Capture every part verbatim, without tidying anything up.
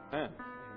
Amen.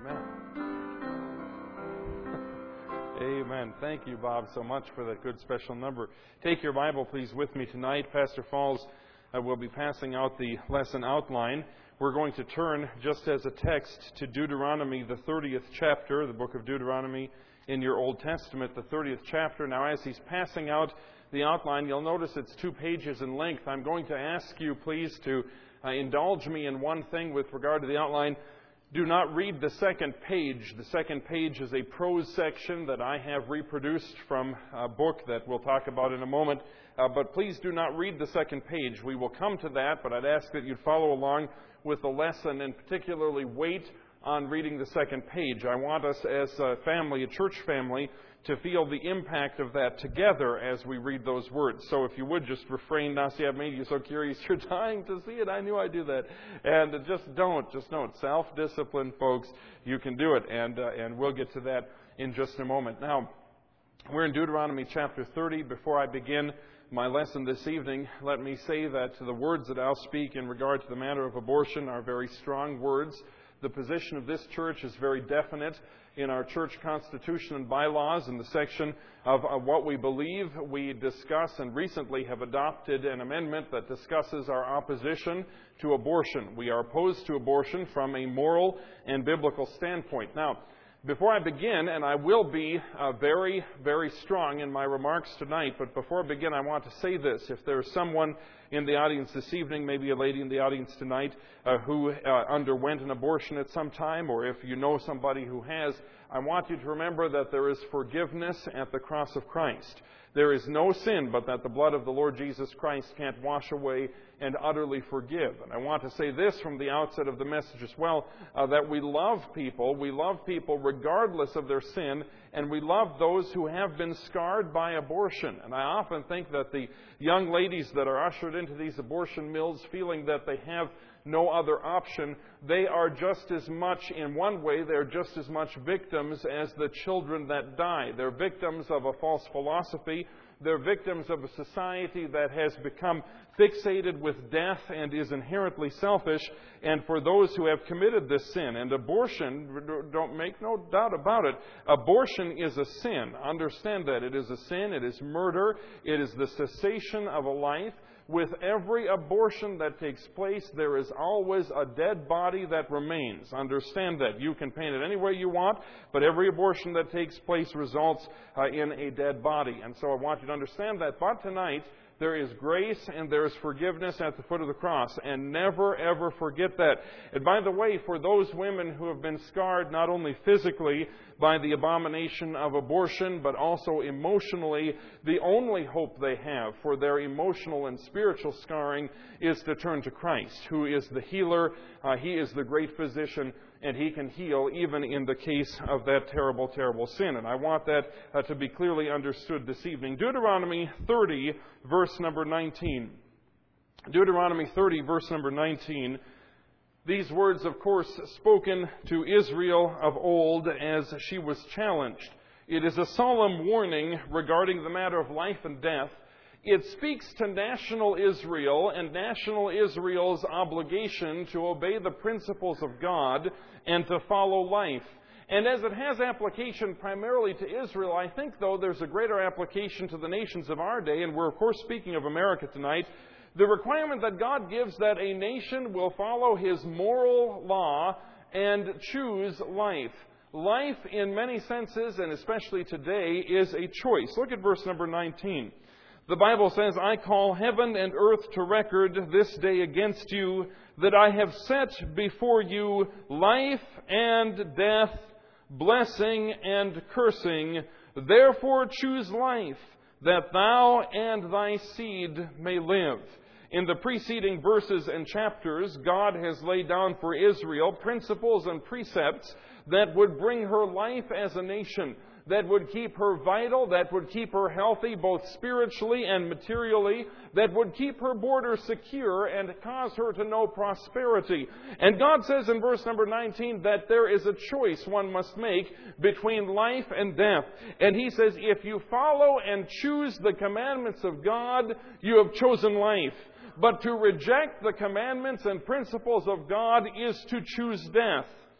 Amen. Amen. Thank you, Bob, so much for that good special number. Take your Bible, please, with me tonight. Pastor Falls uh, will be passing out the lesson outline. We're going to turn, just as a text, to Deuteronomy, the thirtieth chapter, the book of Deuteronomy in your Old Testament, the thirtieth chapter. Now, as he's passing out the outline, you'll notice it's two pages in length. I'm going to ask you, please, to uh, indulge me in one thing with regard to the outline. Do not read the second page. The second page is a prose section that I have reproduced from a book that we'll talk about in a moment. Uh, but please do not read the second page. We will come to that, but I'd ask that you follow along with the lesson and particularly wait on reading the second page. I want us as a family, a church family, to feel the impact of that together as we read those words. So if you would just refrain. Now, see, I've made you so curious. You're dying to see it. I knew I'd do that. And just don't. Just don't. Self-discipline, folks. You can do it. And, uh, and we'll get to that in just a moment. Now, we're in Deuteronomy chapter thirty. Before I begin my lesson this evening, let me say that the words that I'll speak in regard to the matter of abortion are very strong words. The position of this church is very definite in our church constitution and bylaws. In the section of uh, what we believe, we discuss and recently have adopted an amendment that discusses our opposition to abortion. We are opposed to abortion from a moral and biblical standpoint. Now, before I begin, and I will be uh, very, very strong in my remarks tonight, but before I begin, I want to say this. If there is someone in the audience this evening, maybe a lady in the audience tonight, uh, who uh, underwent an abortion at some time, or if you know somebody who has, I want you to remember that there is forgiveness at the cross of Christ. There is no sin but that the blood of the Lord Jesus Christ can't wash away and utterly forgive. And I want to say this from the outset of the message as well, uh, that we love people. We love people regardless of their sin, and we love those who have been scarred by abortion. And I often think that the young ladies that are ushered into these abortion mills feeling that they have no other option, they are just as much, in one way, they're just as much victims as the children that die. They're victims of a false philosophy. They're victims of a society that has become fixated with death and is inherently selfish. And for those who have committed this sin, and abortion, don't make no doubt about it, abortion is a sin. Understand that. It is a sin. It is murder. It is the cessation of a life. With every abortion that takes place, there is always a dead body that remains. Understand that. You can paint it any way you want, but every abortion that takes place results uh, in a dead body. And so I want you to understand that. But tonight, there is grace and there is forgiveness at the foot of the cross. And never, ever forget that. And by the way, for those women who have been scarred not only physically by the abomination of abortion, but also emotionally, the only hope they have for their emotional and spiritual scarring is to turn to Christ, who is the healer. Uh, he is the great physician, and He can heal even in the case of that terrible, terrible sin. And I want that uh, to be clearly understood this evening. Deuteronomy thirty, verse number nineteen. Deuteronomy thirty, verse number nineteen. These words, of course, spoken to Israel of old as she was challenged. It is a solemn warning regarding the matter of life and death. It speaks to national Israel and national Israel's obligation to obey the principles of God and to follow life. And as it has application primarily to Israel, I think, though, there's a greater application to the nations of our day, and we're, of course, speaking of America tonight. The requirement that God gives that a nation will follow His moral law and choose life. Life, in many senses, and especially today, is a choice. Look at verse number nineteen. The Bible says, I call heaven and earth to record this day against you, that I have set before you life and death, blessing and cursing. Therefore choose life, that thou and thy seed may live. In the preceding verses and chapters, God has laid down for Israel principles and precepts that would bring her life as a nation, that would keep her vital, that would keep her healthy both spiritually and materially, that would keep her borders secure and cause her to know prosperity. And God says in verse number nineteen that there is a choice one must make between life and death. And He says, if you follow and choose the commandments of God, you have chosen life. But to reject the commandments and principles of God is to choose death.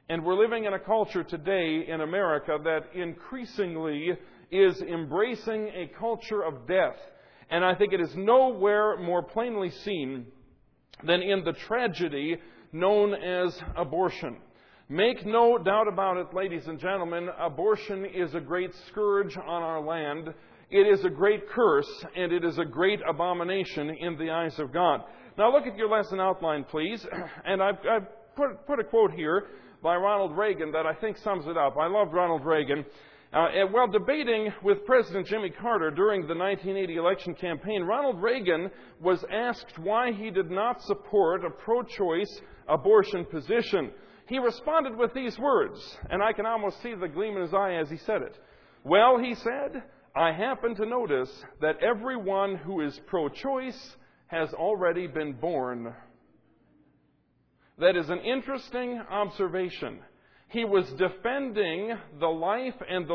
And we're living in a culture today in America that increasingly is embracing a culture of death. And I think it is nowhere more plainly seen than in the tragedy known as abortion. Make no doubt about it, ladies and gentlemen, abortion is a great scourge on our land. It is a great curse, and it is a great abomination in the eyes of God. Now look at your lesson outline, please. And I've, I've put, put a quote here by Ronald Reagan that I think sums it up. I loved Ronald Reagan. Uh, and while debating with President Jimmy Carter during the nineteen eighty election campaign, Ronald Reagan was asked why he did not support a pro-choice abortion position. He responded with these words, and I can almost see the gleam in his eye as he said it. Well, he said, I happen to notice that everyone who is pro-choice has already been born. That is an interesting observation. He was defending the life and the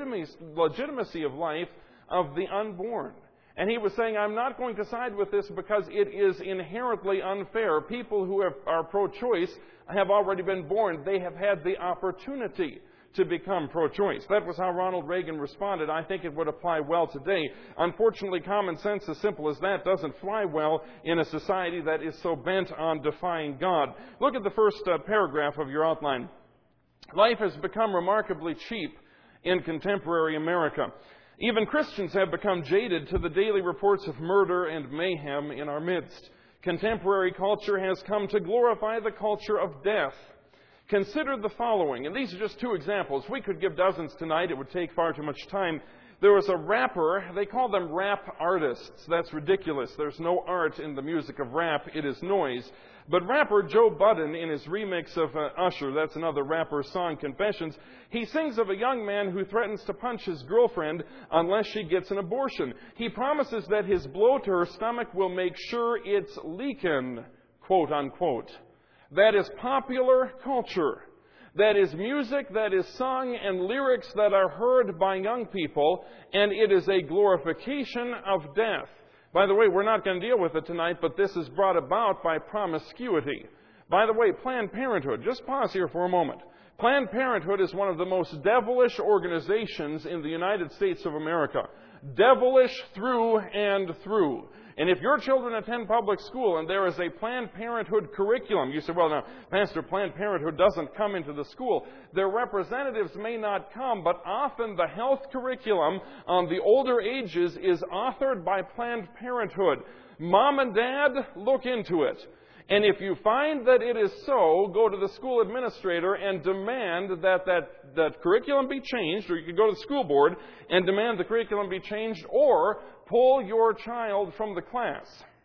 legitimacy of life of the unborn. And he was saying, I'm not going to side with this because it is inherently unfair. People who have, are pro-choice have already been born. They have had the opportunity to become pro-choice. That was how Ronald Reagan responded. I think it would apply well today. Unfortunately, common sense, as simple as that, doesn't fly well in a society that is so bent on defying God. Look at the first uh, paragraph of your outline. Life has become remarkably cheap in contemporary America. Even Christians have become jaded to the daily reports of murder and mayhem in our midst. Contemporary culture has come to glorify the culture of death. Consider the following, and these are just two examples. We could give dozens tonight. It would take far too much time. There was a rapper. They call them rap artists. That's ridiculous. There's no art in the music of rap. It is noise. But rapper Joe Budden, in his remix of uh, Usher, that's another rapper's song, Confessions, he sings of a young man who threatens to punch his girlfriend unless she gets an abortion. He promises that his blow to her stomach will make sure it's leaking, quote unquote. That is popular culture. That is music that is sung and lyrics that are heard by young people, and it is a glorification of death. By the way, we're not going to deal with it tonight, but this is brought about by promiscuity. By the way, Planned Parenthood, just pause here for a moment. Planned Parenthood is one of the most devilish organizations in the United States of America. Devilish through and through. And if your children attend public school and there is a Planned Parenthood curriculum, you say, well, now, Pastor, Planned Parenthood doesn't come into the school. Their representatives may not come, but often the health curriculum on the older ages is authored by Planned Parenthood. Mom and Dad, look into it. And if you find that it is so, go to the school administrator and demand that that, that curriculum be changed, or you could go to the school board and demand the curriculum be changed, or pull your child from the class.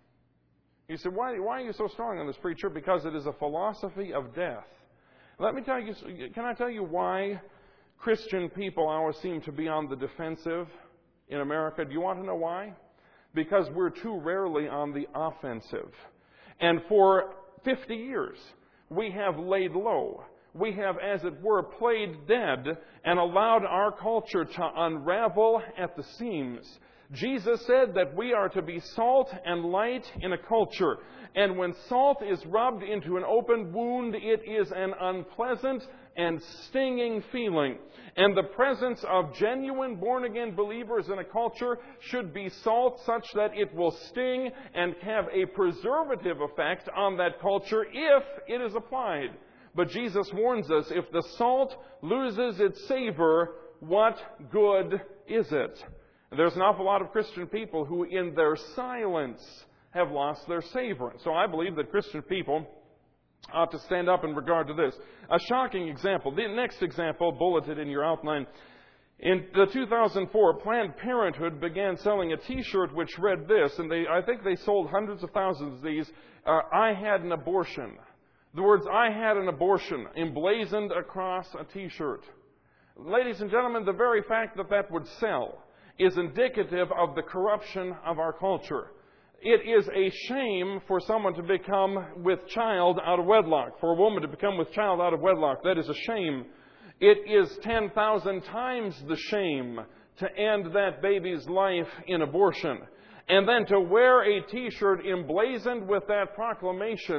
You say, why, why are you so strong on this, preacher? Because it is a philosophy of death. Let me tell you, can I tell you why Christian people always seem to be on the defensive in America? Do you want to know why? Because we're too rarely on the offensive. And for fifty years, we have laid low. We have, as it were, played dead and allowed our culture to unravel at the seams. Jesus said that we are to be salt and light in a culture. And when salt is rubbed into an open wound, it is an unpleasant and stinging feeling. And the presence of genuine born-again believers in a culture should be salt such that it will sting and have a preservative effect on that culture if it is applied. But Jesus warns us, if the salt loses its savor, what good is it? And there's an awful lot of Christian people who, in their silence, have lost their savor. So I believe that Christian people ought to stand up in regard to this. A shocking example. The next example, bulleted in your outline. In the two thousand four, Planned Parenthood began selling a T-shirt which read this, and they, I think they sold hundreds of thousands of these. Uh, I had an abortion. The words, I had an abortion, emblazoned across a T-shirt. Ladies and gentlemen, the very fact that that would sell is indicative of the corruption of our culture. It is a shame for someone to become with child out of wedlock, for a woman to become with child out of wedlock. That is a shame. It is ten thousand times the shame to end that baby's life in abortion. And then to wear a T-shirt emblazoned with that proclamation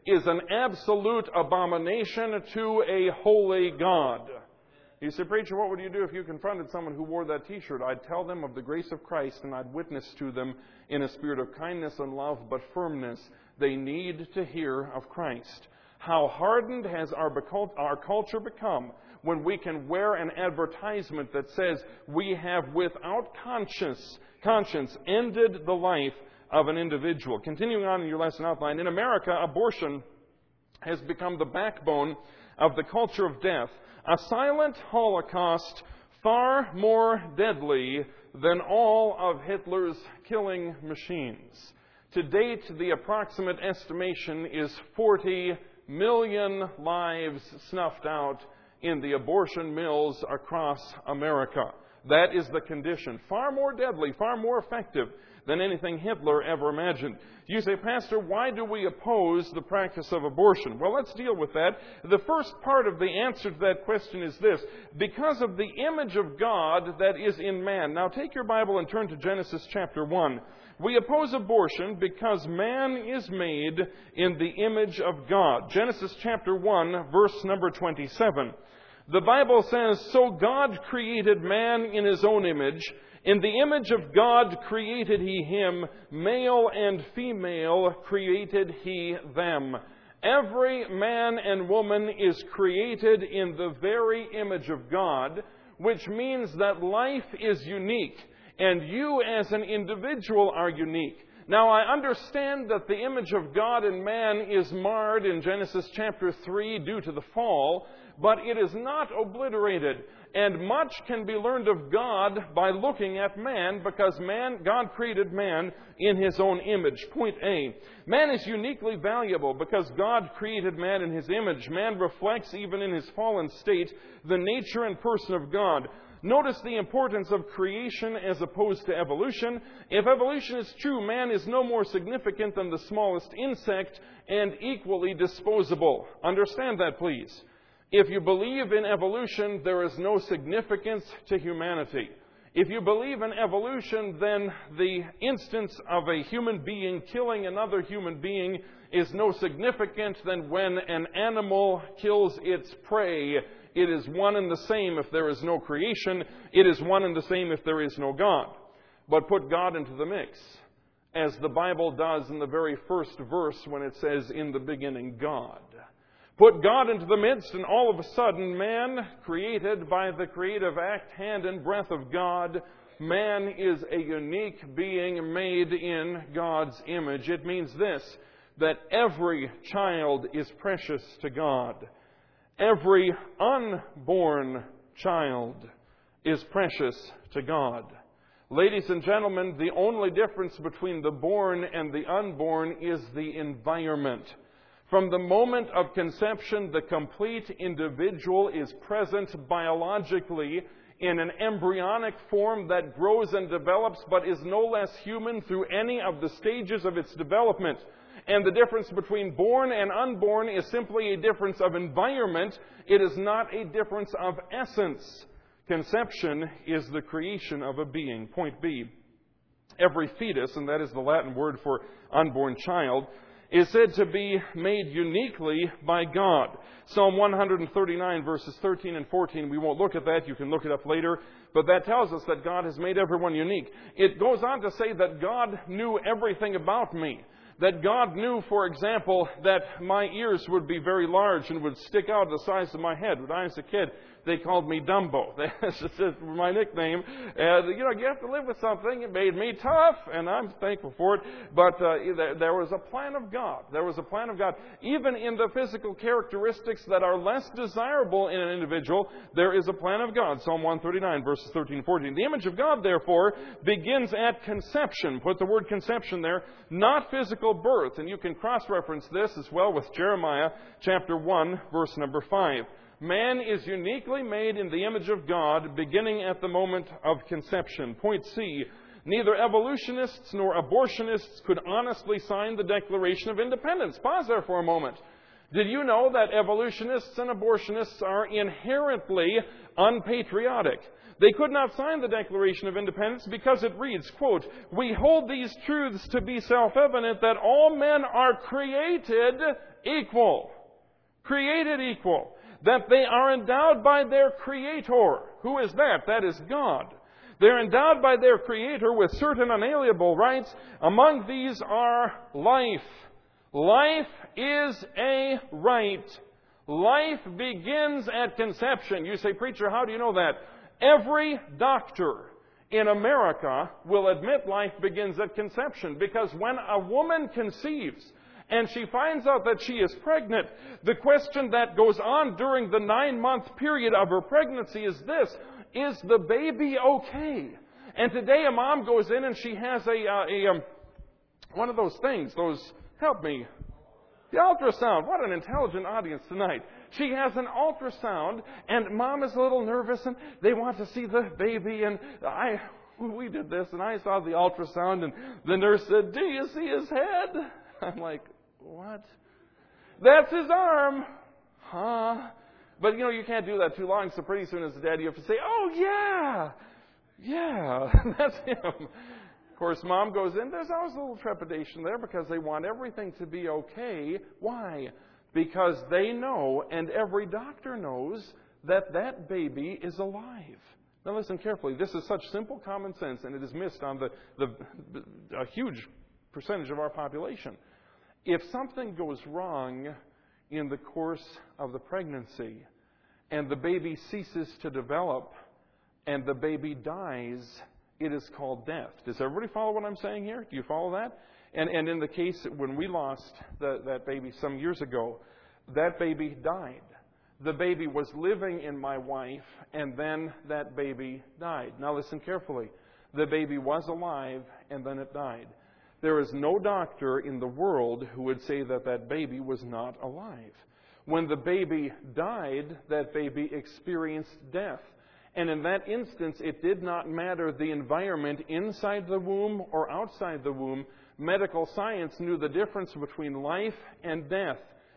is an absolute abomination to a holy God. You say, preacher, what would you do if you confronted someone who wore that t-shirt? I'd tell them of the grace of Christ, and I'd witness to them in a spirit of kindness and love, but firmness. They need to hear of Christ. How hardened has our, our culture become when we can wear an advertisement that says we have without conscience, conscience ended the life of an individual. Continuing on in your lesson outline, in America, abortion has become the backbone of the culture of death. A silent holocaust far more deadly than all of Hitler's killing machines. To date, the approximate estimation is forty million lives snuffed out in the abortion mills across America. That is the condition. Far more deadly, far more effective than anything Hitler ever imagined. You say, Pastor, why do we oppose the practice of abortion? Well, let's deal with that. The first part of the answer to that question is this: because of the image of God that is in man. Now take your Bible and turn to Genesis chapter one. We oppose abortion because man is made in the image of God. Genesis chapter one, verse number twenty-seven. The Bible says, so God created man in his own image. In the image of God created he him, male and female created he them. Every man and woman is created in the very image of God, which means that life is unique, and you as an individual are unique. Now, I understand that the image of God in man is marred in Genesis chapter three due to the fall, but it is not obliterated. And much can be learned of God by looking at man, because man, God created man in his own image. Point A. Man is uniquely valuable because God created man in his image. Man reflects, even in his fallen state, the nature and person of God. Notice the importance of creation as opposed to evolution. If evolution is true, man is no more significant than the smallest insect and equally disposable. Understand that, please. If you believe in evolution, there is no significance to humanity. If you believe in evolution, then the instance of a human being killing another human being is no significant than when an animal kills its prey. It is one and the same if there is no creation. It is one and the same if there is no God. But put God into the mix, as the Bible does in the very first verse when it says, in the beginning, God. Put God into the midst, and all of a sudden, man, created by the creative act, hand and breath of God, man is a unique being made in God's image. It means this, that every child is precious to God. Every unborn child is precious to God. Ladies and gentlemen, the only difference between the born and the unborn is the environment. From the moment of conception, the complete individual is present biologically in an embryonic form that grows and develops, but is no less human through any of the stages of its development. And the difference between born and unborn is simply a difference of environment. It is not a difference of essence. Conception is the creation of a being. Point B. Every fetus, and that is the Latin word for unborn child, is said to be made uniquely by God. Psalm one thirty-nine, verses thirteen and fourteen, we won't look at that. You can look it up later. But that tells us that God has made everyone unique. It goes on to say that God knew everything about me. That God knew, for example, that my ears would be very large and would stick out the size of my head. When I was a kid, they called me Dumbo. That's just my nickname. And, you know, you have to live with something. It made me tough, and I'm thankful for it. But uh, there was a plan of God. There was a plan of God. Even in the physical characteristics that are less desirable in an individual, there is a plan of God. Psalm one thirty-nine, verses thirteen and fourteen. The image of God, therefore, begins at conception. Put the word conception there. Not physical birth. And you can cross-reference this as well with Jeremiah chapter one, verse number five. Man is uniquely made in the image of God, beginning at the moment of conception. Point C. Neither evolutionists nor abortionists could honestly sign the Declaration of Independence. Pause there for a moment. Did you know that evolutionists and abortionists are inherently unpatriotic? They could not sign the Declaration of Independence because it reads, quote, "We hold these truths to be self-evident that all men are created equal. Created equal. That they are endowed by their Creator. Who is that? That is God. They're endowed by their Creator with certain unalienable rights. Among these are life. Life is a right. Life begins at conception. You say, preacher, how do you know that? Every doctor in America will admit life begins at conception, because when a woman conceives and she finds out that she is pregnant, the question that goes on during the nine-month period of her pregnancy is this: is the baby okay? And today a mom goes in and she has a, uh, a um, one of those things, those, help me, the ultrasound. What an intelligent audience tonight. She has an ultrasound, and mom is a little nervous, and they want to see the baby. And I, we did this, and I saw the ultrasound, and the nurse said, "Do you see his head?" I'm like, "What?" "That's his arm." Huh? But, you know, you can't do that too long, so pretty soon as a dad, you have to say, "Oh, yeah, yeah, that's him." Of course, mom goes in. There's always a little trepidation there because they want everything to be okay. Why? Because they know, and every doctor knows, that that baby is alive. Now listen carefully. This is such simple common sense, and it is missed on the, the a huge percentage of our population. If something goes wrong in the course of the pregnancy, and the baby ceases to develop, and the baby dies, it is called death. Does everybody follow what I'm saying here? Do you follow that? And, and in the case when we lost the, that baby some years ago, that baby died. The baby was living in my wife, and then that baby died. Now listen carefully. The baby was alive, and then it died. There is no doctor in the world who would say that that baby was not alive. When the baby died, that baby experienced death. And in that instance, it did not matter the environment inside the womb or outside the womb. Medical science knew the difference between life and death.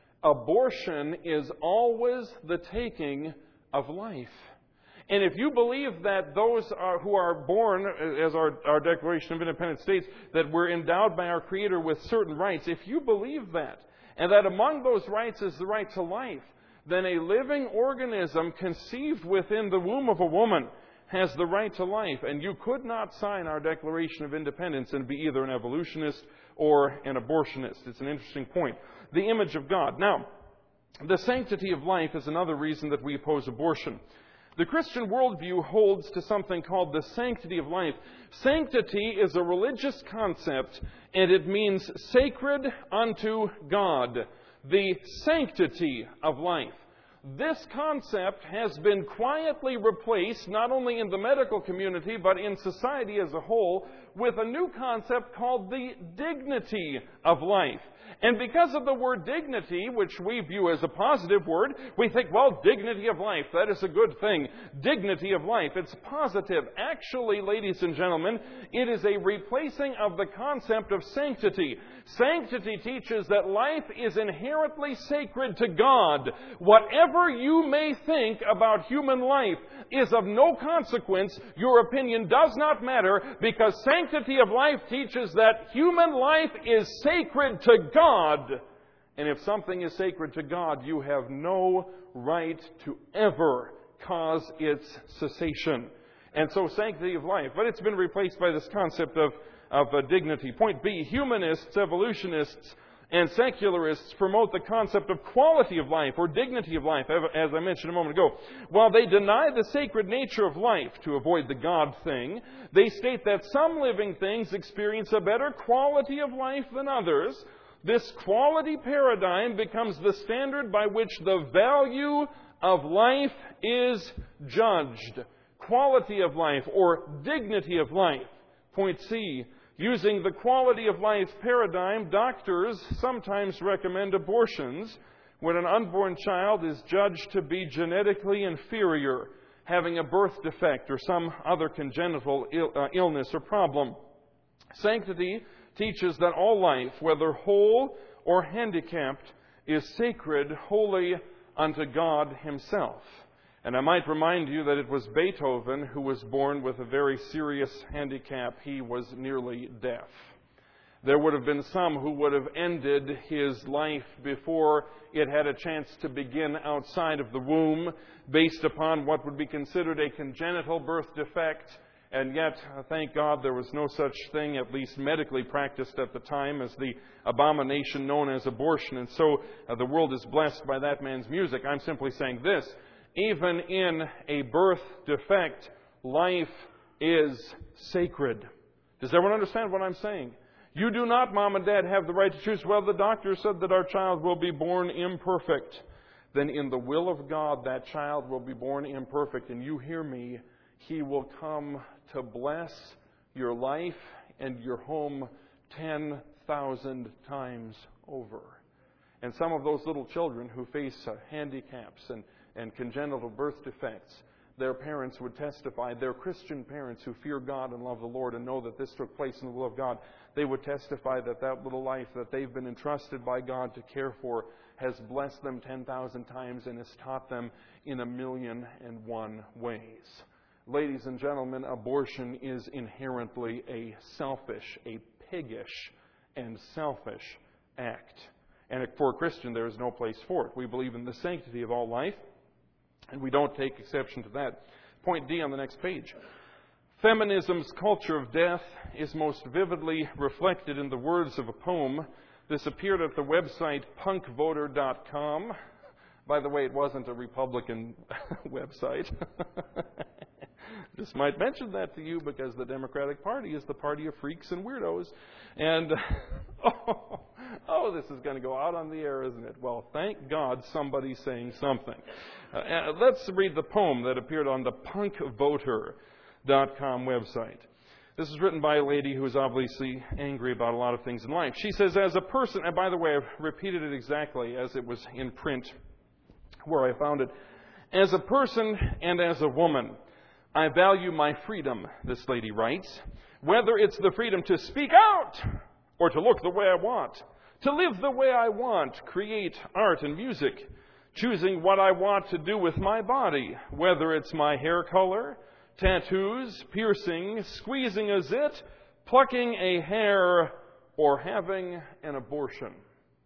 Abortion is always the taking of life. And if you believe that those are, who are born, as our, our Declaration of Independence states, that we're endowed by our Creator with certain rights, if you believe that, and that among those rights is the right to life, then a living organism conceived within the womb of a woman has the right to life. And you could not sign our Declaration of Independence and be either an evolutionist or an abortionist. It's an interesting point. The image of God. Now, the sanctity of life is another reason that we oppose abortion. The Christian worldview holds to something called the sanctity of life. Sanctity is a religious concept, and it means sacred unto God. The sanctity of life. This concept has been quietly replaced, not only in the medical community, but in society as a whole, with a new concept called the dignity of life. And because of the word dignity, which we view as a positive word, we think, well, dignity of life, that is a good thing. Dignity of life, it's positive. Actually, ladies and gentlemen, it is a replacing of the concept of sanctity. Sanctity teaches that life is inherently sacred to God. Whatever you may think about human life is of no consequence. Your opinion does not matter, because sanctity of life teaches that human life is sacred to God. And if something is sacred to God, you have no right to ever cause its cessation. And so sanctity of life. But it's been replaced by this concept of, of uh, dignity. Point B, humanists, evolutionists, and secularists promote the concept of quality of life or dignity of life, as I mentioned a moment ago. While they deny the sacred nature of life to avoid the God thing, they state that some living things experience a better quality of life than others. This quality paradigm becomes the standard by which the value of life is judged. Quality of life or dignity of life. Point C. Using the quality of life paradigm, doctors sometimes recommend abortions when an unborn child is judged to be genetically inferior, having a birth defect or some other congenital Ill, uh, illness or problem. Sanctity teaches that all life, whether whole or handicapped, is sacred, holy unto God Himself. And I might remind you that it was Beethoven who was born with a very serious handicap. He was nearly deaf. There would have been some who would have ended his life before it had a chance to begin outside of the womb, based upon what would be considered a congenital birth defect. And yet, thank God, there was no such thing, at least medically practiced at the time, as the abomination known as abortion. And so uh, the world is blessed by that man's music. I'm simply saying this: even in a birth defect, life is sacred. Does everyone understand what I'm saying? You do not, Mom and Dad, have the right to choose, well, the doctor said that our child will be born imperfect. Then in the will of God, that child will be born imperfect. And you hear me, He will come to bless your life and your home ten thousand times over. And some of those little children who face uh, handicaps and, and congenital birth defects, their parents would testify, their Christian parents who fear God and love the Lord and know that this took place in the will of God, they would testify that that little life that they've been entrusted by God to care for has blessed them ten thousand times and has taught them in a million and one ways. Ladies and gentlemen, abortion is inherently a selfish, a piggish and selfish act. And for a Christian, there is no place for it. We believe in the sanctity of all life, and we don't take exception to that. Point D on the next page. Feminism's culture of death is most vividly reflected in the words of a poem. This appeared at the website punk voter dot com. By the way, it wasn't a Republican website. Just might mention that to you because the Democratic Party is the party of freaks and weirdos. And, oh, oh, this is going to go out on the air, isn't it? Well, thank God somebody's saying something. Uh, let's read the poem that appeared on the punk voter dot com website. This is written by a lady who is obviously angry about a lot of things in life. She says, as a person, and by the way, I've repeated it exactly as it was in print where I found it. As a person and as a woman, I value my freedom, this lady writes, whether it's the freedom to speak out or to look the way I want, to live the way I want, create art and music, choosing what I want to do with my body, whether it's my hair color, tattoos, piercing, squeezing a zit, plucking a hair, or having an abortion.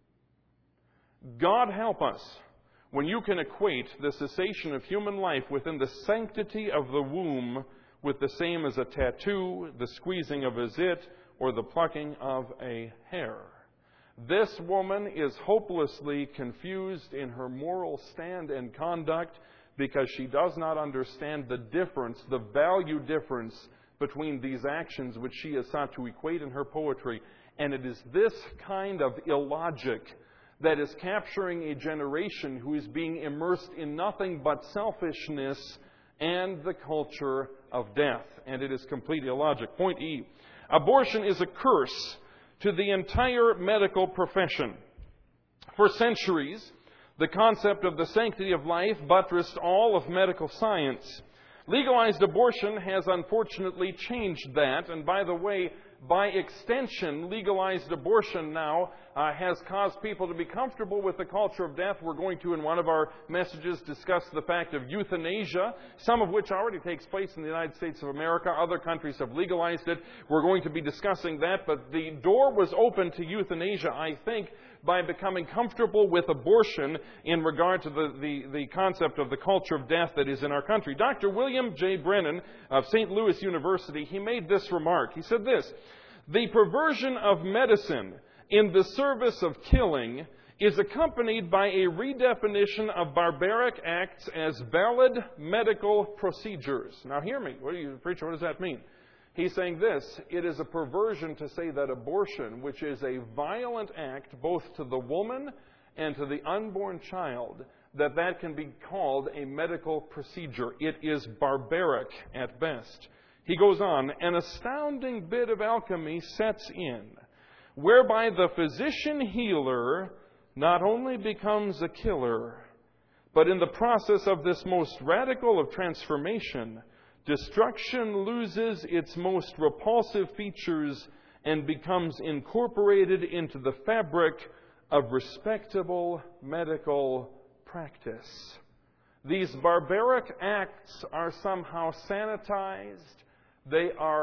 God help us when you can equate the cessation of human life within the sanctity of the womb with the same as a tattoo, the squeezing of a zit, or the plucking of a hair. This woman is hopelessly confused in her moral stand and conduct because she does not understand the difference, the value difference between these actions which she has sought to equate in her poetry. And it is this kind of illogic that is capturing a generation who is being immersed in nothing but selfishness and the culture of death. And it is completely illogic. Point E. Abortion is a curse to the entire medical profession. For centuries, the concept of the sanctity of life buttressed all of medical science. Legalized abortion has unfortunately changed that. And by the way, by extension, legalized abortion now uh, has caused people to be comfortable with the culture of death. We're going to, in one of our messages, discuss the fact of euthanasia, some of which already takes place in the United States of America. Other countries have legalized it. We're going to be discussing that. But the door was open to euthanasia, I think, by becoming comfortable with abortion in regard to the, the, the concept of the culture of death that is in our country. Doctor William J. Brennan of Saint Louis University, he made this remark. He said this: the perversion of medicine in the service of killing is accompanied by a redefinition of barbaric acts as valid medical procedures. Now hear me. What do you, preacher, what does that mean? He's saying this: it is a perversion to say that abortion, which is a violent act both to the woman and to the unborn child, that that can be called a medical procedure. It is barbaric at best. He goes on, an astounding bit of alchemy sets in, whereby the physician healer not only becomes a killer, but in the process of this most radical of transformation, destruction loses its most repulsive features and becomes incorporated into the fabric of respectable medical practice. These barbaric acts are somehow sanitized. They are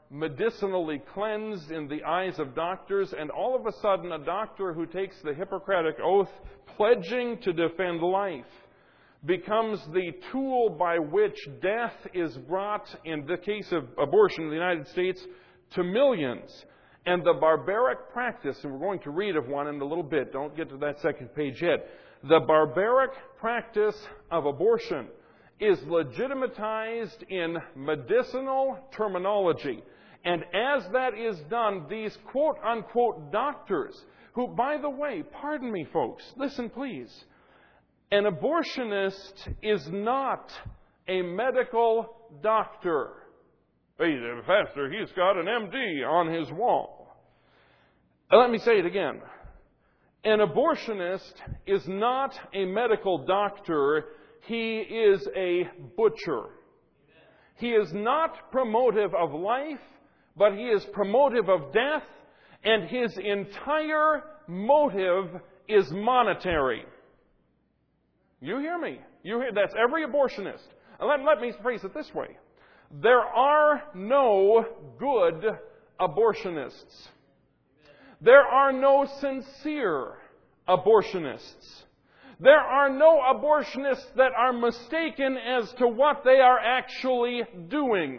medicinally cleansed in the eyes of doctors, and all of a sudden a doctor who takes the Hippocratic Oath pledging to defend life becomes the tool by which death is brought, in the case of abortion in the United States, to millions. And the barbaric practice, and we're going to read of one in a little bit, don't get to that second page yet. The barbaric practice of abortion is legitimatized in medicinal terminology. And as that is done, these quote-unquote doctors, who, by the way, pardon me, folks, listen please, an abortionist is not a medical doctor. Hey, Pastor, he's got an M D on his wall. Let me say it again. An abortionist is not a medical doctor. He is a butcher. He is not promotive of life, but he is promotive of death, and his entire motive is monetary. You hear me? You hear? That's every abortionist. Let, let me phrase it this way. There are no good abortionists. There are no sincere abortionists. There are no abortionists that are mistaken as to what they are actually doing.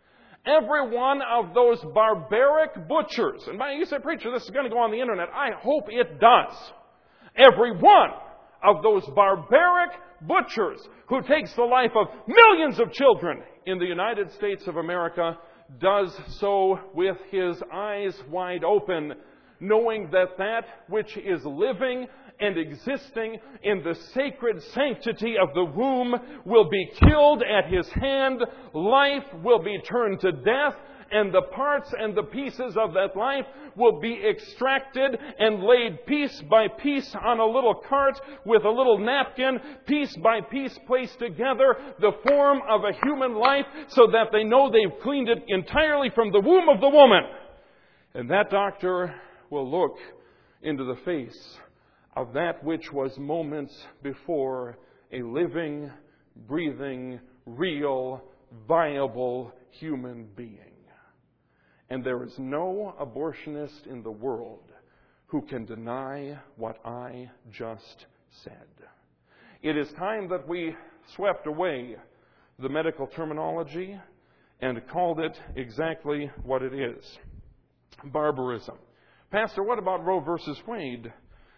Every one of those barbaric butchers, and you say, preacher, this is going to go on the internet. I hope it does. Every one of those barbaric butchers who takes the life of millions of children in the United States of America does so with his eyes wide open, knowing that that which is living and existing in the sacred sanctity of the womb will be killed at his hand. Life will be turned to death, and the parts and the pieces of that life will be extracted and laid piece by piece on a little cart with a little napkin, piece by piece placed together, the form of a human life, so that they know they've cleaned it entirely from the womb of the woman. And that doctor will look into the face of that which was moments before a living, breathing, real, viable human being. And there is no abortionist in the world who can deny what I just said. It is time that we swept away the medical terminology and called it exactly what it is. Barbarism. Pastor, what about Roe versus Wade?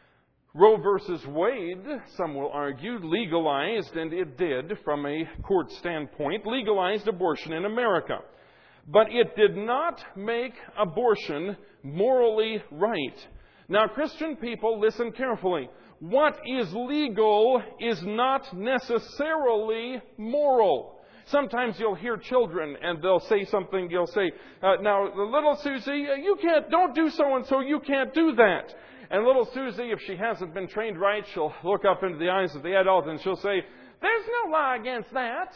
Roe versus Wade, some will argue, legalized, and it did from a court standpoint, legalized abortion in America. But it did not make abortion morally right. Now, Christian people, listen carefully. What is legal is not necessarily moral. Sometimes you'll hear children and they'll say something, you'll say, uh, now, little Susie, you can't, don't do so-and-so, you can't do that. And little Susie, if she hasn't been trained right, she'll look up into the eyes of the adult and she'll say, there's no law against that.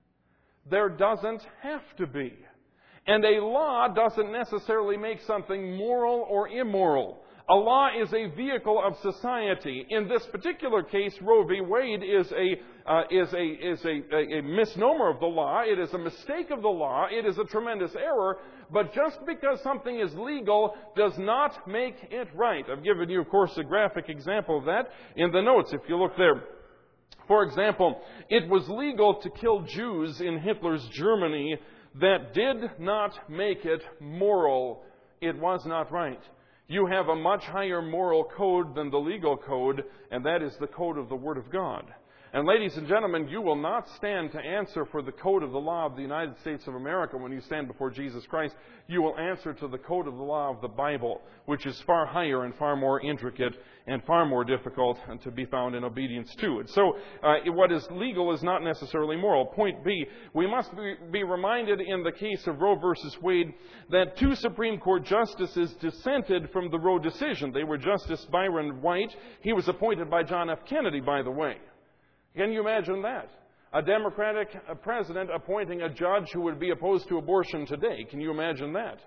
There doesn't have to be. And a law doesn't necessarily make something moral or immoral. A law is a vehicle of society. In this particular case, Roe v. Wade is a uh, is a is a, a, a misnomer of the law. It is a mistake of the law. It is a tremendous error. But just because something is legal does not make it right. I've given you, of course, a graphic example of that in the notes, if you look there. For example, it was legal to kill Jews in Hitler's Germany. That did not make it moral. It was not right. You have a much higher moral code than the legal code, and that is the code of the Word of God. And ladies and gentlemen, you will not stand to answer for the code of the law of the United States of America when you stand before Jesus Christ. You will answer to the code of the law of the Bible, which is far higher and far more intricate and far more difficult to be found in obedience to it. So uh, what is legal is not necessarily moral. Point B, we must be, be reminded in the case of Roe versus Wade that two Supreme Court justices dissented from the Roe decision. They were Justice Byron White. He was appointed by John F. Kennedy, by the way. Can you imagine that? A Democratic president appointing a judge who would be opposed to abortion today. Can you imagine that?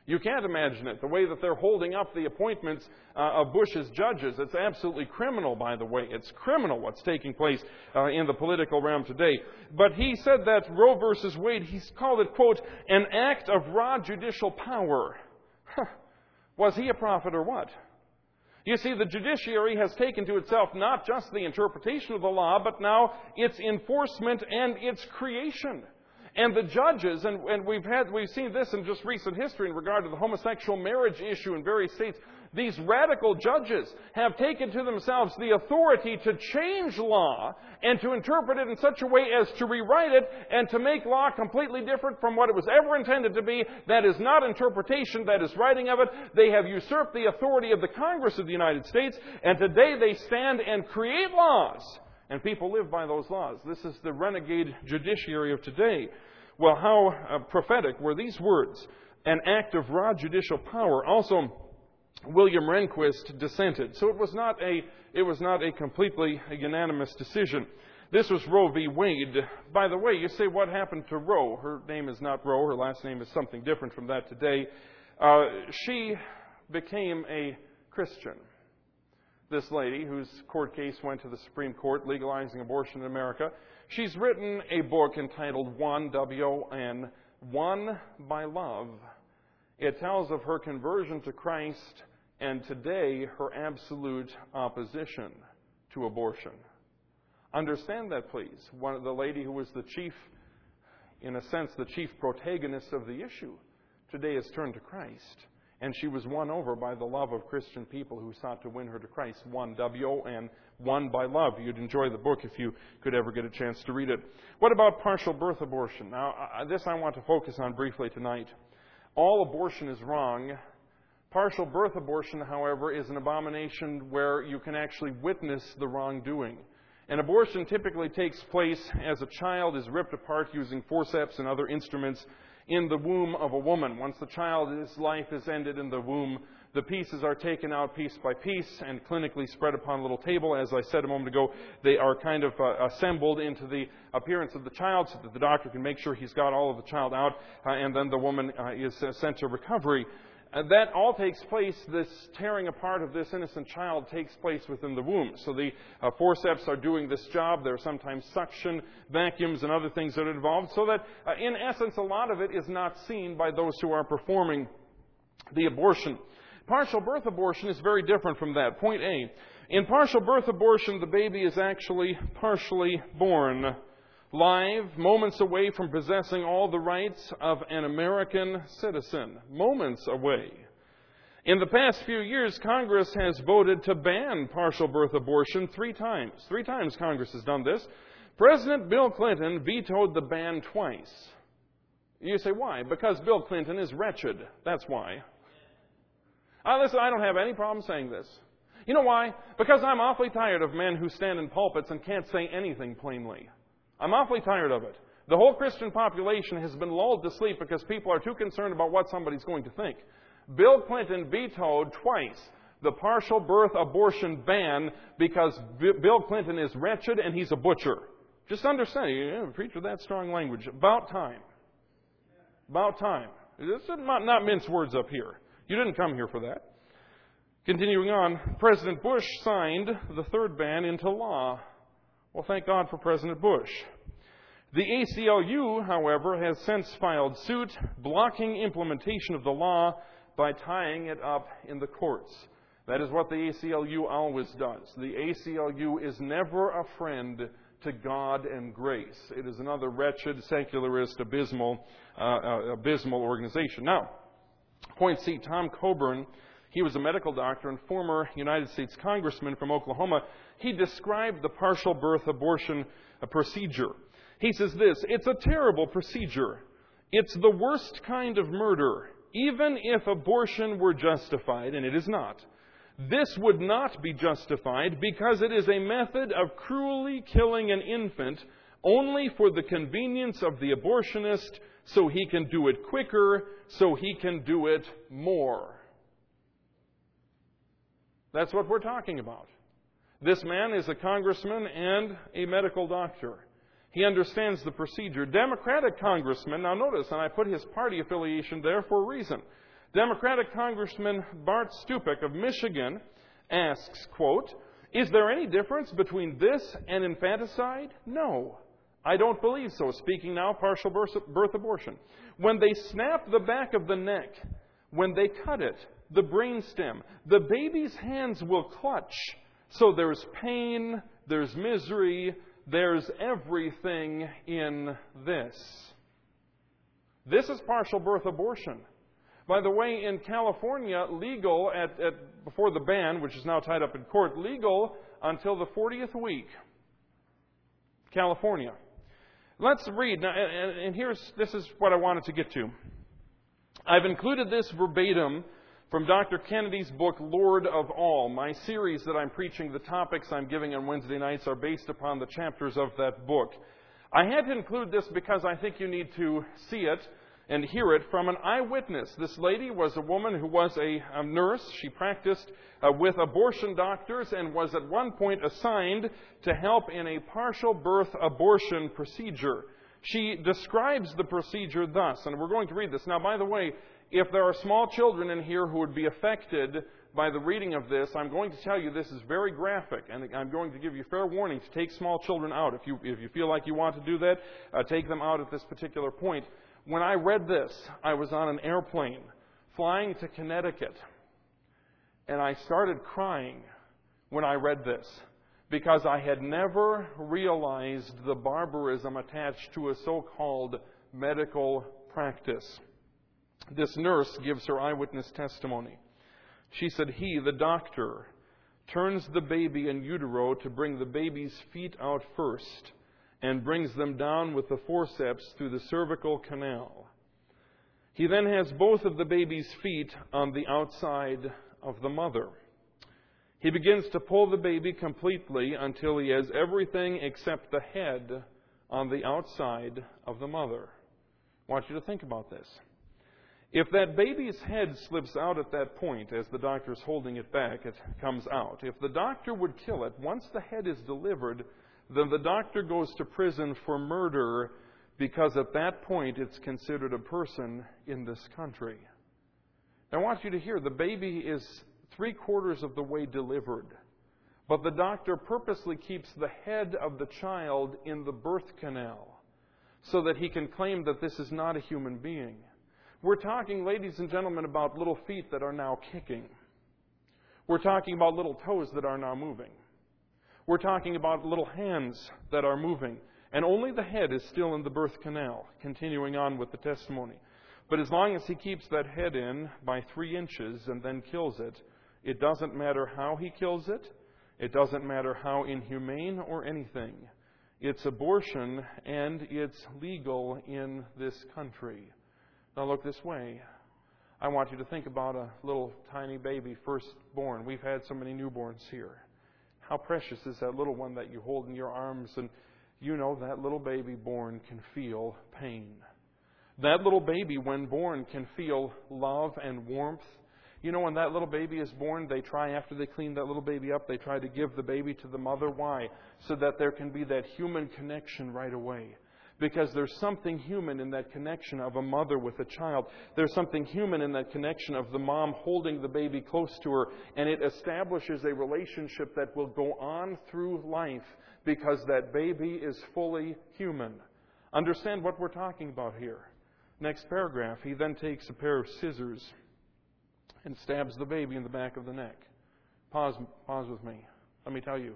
You can't imagine it, the way that they're holding up the appointments uh, of Bush's judges. It's absolutely criminal, by the way. It's criminal what's taking place uh, in the political realm today. But he said that Roe versus Wade, he's called it, quote, an act of raw judicial power. Huh. Was he a prophet or what? You see, the judiciary has taken to itself not just the interpretation of the law, but now its enforcement and its creation. And the judges, and, and we've had we've seen this in just recent history in regard to the homosexual marriage issue in various states, these radical judges have taken to themselves the authority to change law and to interpret it in such a way as to rewrite it and to make law completely different from what it was ever intended to be. That is not interpretation, that is writing of it. They have usurped the authority of the Congress of the United States, and today they stand and create laws. And people live by those laws. This is the renegade judiciary of today. Well, how uh, prophetic were these words? An act of raw judicial power. Also, William Rehnquist dissented. So it was not a it was not a completely unanimous decision. This was Roe v. Wade. By the way, you say, what happened to Roe? Her name is not Roe. Her last name is something different from that today. Uh, she became a Christian. This lady, whose court case went to the Supreme Court legalizing abortion in America, she's written a book entitled Won, W O N, Won by Love. It tells of her conversion to Christ and today her absolute opposition to abortion. Understand that, please. One of the lady who was the chief, in a sense, the chief protagonist of the issue, today has turned to Christ. And she was won over by the love of Christian people who sought to win her to Christ. Won, W O N, Won by Love. You'd enjoy the book if you could ever get a chance to read it. What about partial birth abortion? Now, this I want to focus on briefly tonight. All abortion is wrong. Partial birth abortion, however, is an abomination where you can actually witness the wrongdoing. An abortion typically takes place as a child is ripped apart using forceps and other instruments in the womb of a woman. Once the child's life is ended in the womb, the pieces are taken out piece by piece and clinically spread upon a little table. As I said a moment ago, they are kind of uh, assembled into the appearance of the child so that the doctor can make sure he's got all of the child out, uh, and then the woman uh, is uh, sent to recovery. Uh, that all takes place, this tearing apart of this innocent child takes place within the womb. So the uh, forceps are doing this job. There are sometimes suction, vacuums, and other things that are involved. So that, uh, in essence, a lot of it is not seen by those who are performing the abortion. Partial birth abortion is very different from that. Point A. In partial birth abortion, the baby is actually partially born, live, moments away from possessing all the rights of an American citizen. Moments away. In the past few years, Congress has voted to ban partial birth abortion three times. Three times Congress has done this. President Bill Clinton vetoed the ban twice. You say, why? Because Bill Clinton is wretched. That's why. Uh, listen, I don't have any problem saying this. You know why? Because I'm awfully tired of men who stand in pulpits and can't say anything plainly. I'm awfully tired of it. The whole Christian population has been lulled to sleep because people are too concerned about what somebody's going to think. Bill Clinton vetoed twice the partial birth abortion ban because B- Bill Clinton is wretched and he's a butcher. Just understand, you know, preach with that strong language. About time. About time. This is not, not mince words up here. You didn't come here for that. Continuing on, President Bush signed the third ban into law. Well, thank God for President Bush. The A C L U, however, has since filed suit blocking implementation of the law by tying it up in the courts. That is what the A C L U always does. The A C L U is never a friend to God and grace. It is another wretched, secularist, abysmal, uh, uh, abysmal organization. Now, point C, Tom Coburn, he was a medical doctor and former United States congressman from Oklahoma. He described the partial birth abortion procedure. He says this, it's a terrible procedure. It's the worst kind of murder. Even if abortion were justified, and it is not, this would not be justified because it is a method of cruelly killing an infant only for the convenience of the abortionist so he can do it quicker, so he can do it more. That's what we're talking about. This man is a congressman and a medical doctor. He understands the procedure. Democratic congressmen, now notice, and I put his party affiliation there for a reason. Democratic Congressman Bart Stupik of Michigan asks, quote, "Is there any difference between this and infanticide? No, I don't believe so." Speaking now, partial birth abortion. "When they snap the back of the neck, when they cut it, the brainstem, the baby's hands will clutch. So there's pain, there's misery, there's everything in this." This is partial birth abortion. By the way, in California, legal at, at before the ban, which is now tied up in court, legal until the fortieth week. California. Let's read. Now, and, and here's this is what I wanted to get to. I've included this verbatim from Doctor Kennedy's book, Lord of All. My series that I'm preaching, the topics I'm giving on Wednesday nights are based upon the chapters of that book. I had to include this because I think you need to see it and hear it from an eyewitness. This lady was a woman who was a, a nurse. She practiced uh, with abortion doctors and was at one point assigned to help in a partial birth abortion procedure. She describes the procedure thus, and we're going to read this. Now, by the way, if there are small children in here who would be affected by the reading of this, I'm going to tell you this is very graphic, and I'm going to give you fair warning to take small children out. If you, if you feel like you want to do that, uh, take them out at this particular point. When I read this, I was on an airplane flying to Connecticut, and I started crying when I read this because I had never realized the barbarism attached to a so-called medical practice. This nurse gives her eyewitness testimony. She said, "He, the doctor, turns the baby in utero to bring the baby's feet out first and brings them down with the forceps through the cervical canal. He then has both of the baby's feet on the outside of the mother. He begins to pull the baby completely until he has everything except the head on the outside of the mother." I want you to think about this. If that baby's head slips out at that point, as the doctor is holding it back, it comes out. If the doctor would kill it, once the head is delivered, then the doctor goes to prison for murder because at that point it's considered a person in this country. Now, I want you to hear, the baby is three quarters of the way delivered, but the doctor purposely keeps the head of the child in the birth canal so that he can claim that this is not a human being. We're talking, ladies and gentlemen, about little feet that are now kicking. We're talking about little toes that are now moving. We're talking about little hands that are moving. And only the head is still in the birth canal, continuing on with the testimony. But as long as he keeps that head in by three inches and then kills it, it doesn't matter how he kills it. It doesn't matter how inhumane or anything. It's abortion, and it's legal in this country. Now look this way. I want you to think about a little tiny baby, firstborn. We've had so many newborns here. How precious is that little one that you hold in your arms, and you know that little baby born can feel pain. That little baby, when born, can feel love and warmth. You know, when that little baby is born, they try, after they clean that little baby up, they try to give the baby to the mother. Why? So that there can be that human connection right away. Because there's something human in that connection of a mother with a child. There's something human in that connection of the mom holding the baby close to her. And it establishes a relationship that will go on through life because that baby is fully human. Understand what we're talking about here. Next paragraph. He then takes a pair of scissors and stabs the baby in the back of the neck. Pause, pause with me. Let me tell you.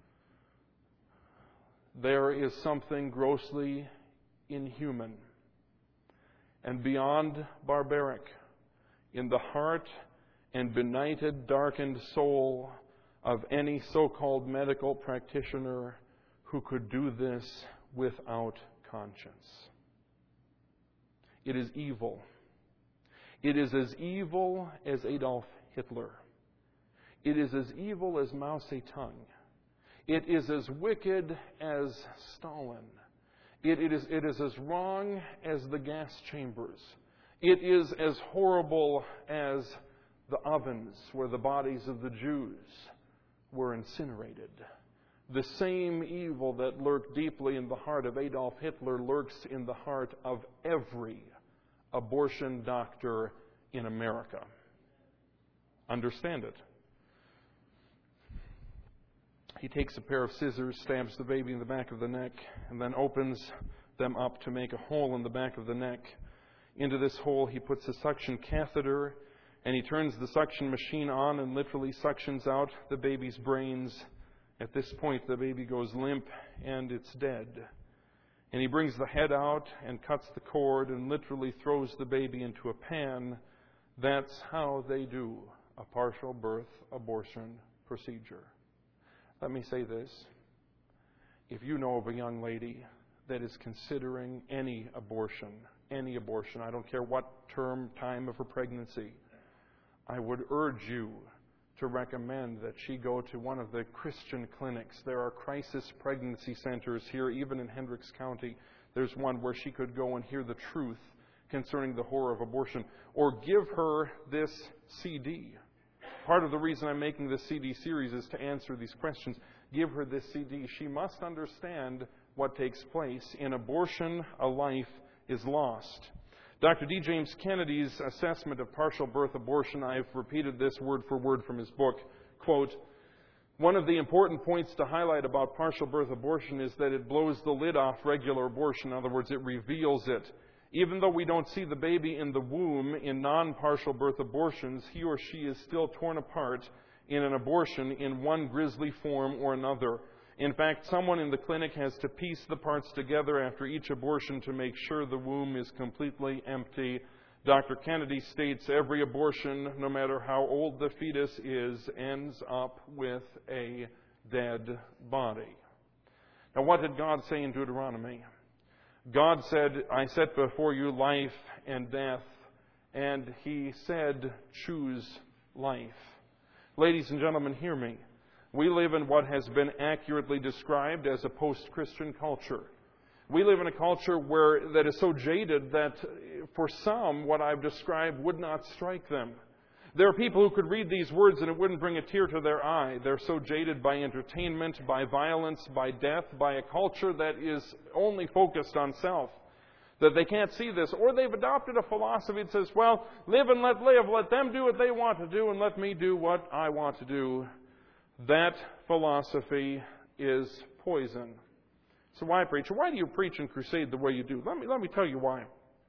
There is something grossly inhuman and beyond barbaric in the heart and benighted, darkened soul of any so-called medical practitioner who could do this without conscience. It is evil. It is as evil as Adolf Hitler. It is as evil as Mao Zedong. It is as wicked as Stalin. It, it, is, it is as wrong as the gas chambers. It is as horrible as the ovens where the bodies of the Jews were incinerated. The same evil that lurked deeply in the heart of Adolf Hitler lurks in the heart of every abortion doctor in America. Understand it. He takes a pair of scissors, stabs the baby in the back of the neck, and then opens them up to make a hole in the back of the neck. Into this hole, he puts a suction catheter, and he turns the suction machine on and literally suctions out the baby's brains. At this point, the baby goes limp, and it's dead. And he brings the head out and cuts the cord and literally throws the baby into a pan. That's how they do a partial birth abortion procedure. Let me say this. If you know of a young lady that is considering any abortion, any abortion, I don't care what term, time of her pregnancy, I would urge you to recommend that she go to one of the Christian clinics. There are crisis pregnancy centers here, even in Hendricks County. There's one where she could go and hear the truth concerning the horror of abortion. Or give her this C D. Part of the reason I'm making this C D series is to answer these questions. Give her this C D. She must understand what takes place. In abortion, a life is lost. Doctor D. James Kennedy's assessment of partial birth abortion, I've repeated this word for word from his book, quote, "One of the important points to highlight about partial birth abortion is that it blows the lid off regular abortion. In other words, it reveals it. Even though we don't see the baby in the womb in non-partial birth abortions, he or she is still torn apart in an abortion in one grisly form or another. In fact, someone in the clinic has to piece the parts together after each abortion to make sure the womb is completely empty. Doctor Kennedy states every abortion, no matter how old the fetus is, ends up with a dead body." Now, what did God say in Deuteronomy? God said, "I set before you life and death," and He said, "Choose life." Ladies and gentlemen, hear me. We live in what has been accurately described as a post-Christian culture. We live in a culture where that is so jaded that for some, what I've described would not strike them. There are people who could read these words and it wouldn't bring a tear to their eye. They're so jaded by entertainment, by violence, by death, by a culture that is only focused on self, that they can't see this. Or they've adopted a philosophy that says, well, live and let live. Let them do what they want to do and let me do what I want to do. That philosophy is poison. So why, preacher? Why do you preach and crusade the way you do? Let me, let me tell you why.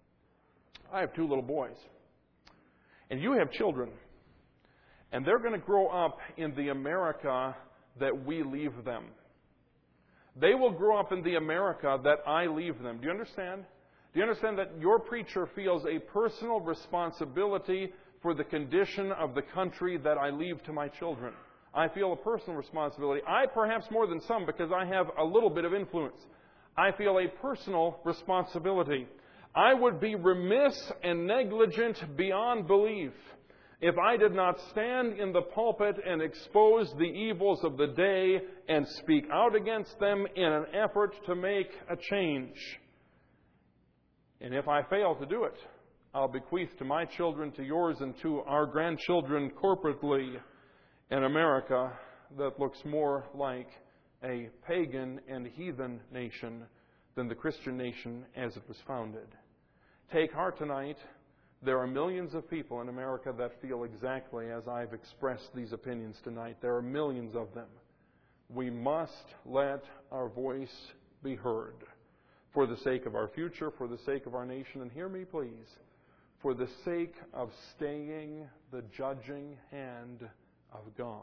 I have two little boys. And you have children. And they're going to grow up in the America that we leave them. They will grow up in the America that I leave them. Do you understand? Do you understand that your preacher feels a personal responsibility for the condition of the country that I leave to my children? I feel a personal responsibility. I, perhaps more than some, because I have a little bit of influence. I feel a personal responsibility. I would be remiss and negligent beyond belief if I did not stand in the pulpit and expose the evils of the day and speak out against them in an effort to make a change. And if I fail to do it, I'll bequeath to my children, to yours, and to our grandchildren corporately an America that looks more like a pagan and heathen nation than the Christian nation as it was founded. Take heart tonight. There are millions of people in America that feel exactly as I've expressed these opinions tonight. There are millions of them. We must let our voice be heard for the sake of our future, for the sake of our nation, and hear me please, for the sake of staying the judging hand of God.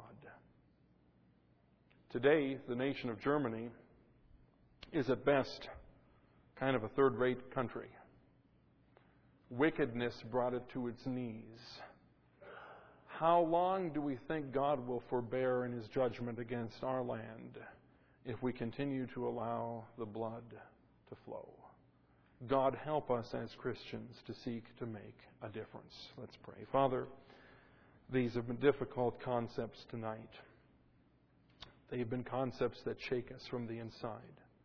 Today, the nation of Germany is at best kind of a third-rate country. Wickedness brought it to its knees. How long do we think God will forbear in His judgment against our land if we continue to allow the blood to flow? God, help us as Christians to seek to make a difference. Let's pray. Father, these have been difficult concepts tonight. They've been concepts that shake us from the inside.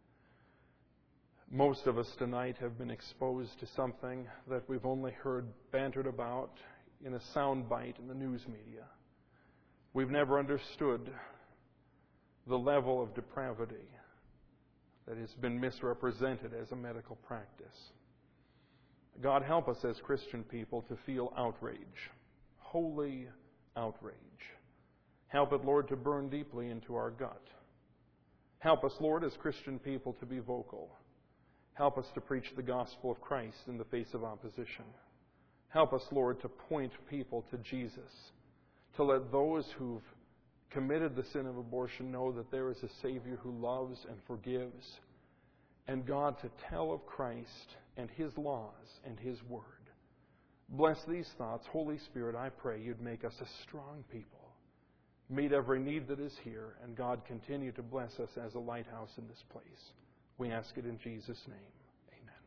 Most of us tonight have been exposed to something that we've only heard bantered about in a soundbite in the news media. We've never understood the level of depravity that has been misrepresented as a medical practice. God, help us as Christian people to feel outrage, holy outrage. Help it, Lord, to burn deeply into our gut. Help us, Lord, as Christian people to be vocal. Help us to preach the gospel of Christ in the face of opposition. Help us, Lord, to point people to Jesus, to let those who've committed the sin of abortion know that there is a Savior who loves and forgives, and God, to tell of Christ and His laws and His word. Bless these thoughts. Holy Spirit, I pray you'd make us a strong people. Meet every need that is here, and God, continue to bless us as a lighthouse in this place. We ask it in Jesus' name.